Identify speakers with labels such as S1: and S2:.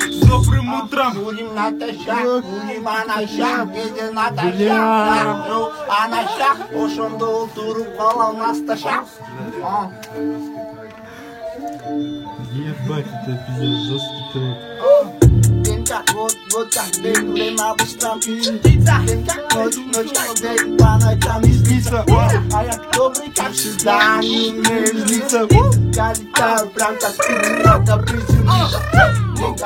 S1: С добрым утром.
S2: Будем натощак, будем анашак, где натощак. Ну, анашак, ошондо туруп калам насташак.
S1: Ебать, это пиздец, жесткий трек.
S2: Вот так, день, время обустам и снится. Ночь, как день, по ночам не снится. А я добрый, как всегда, не умею злиться. Я летаю прям как ты, не надо приземлиться.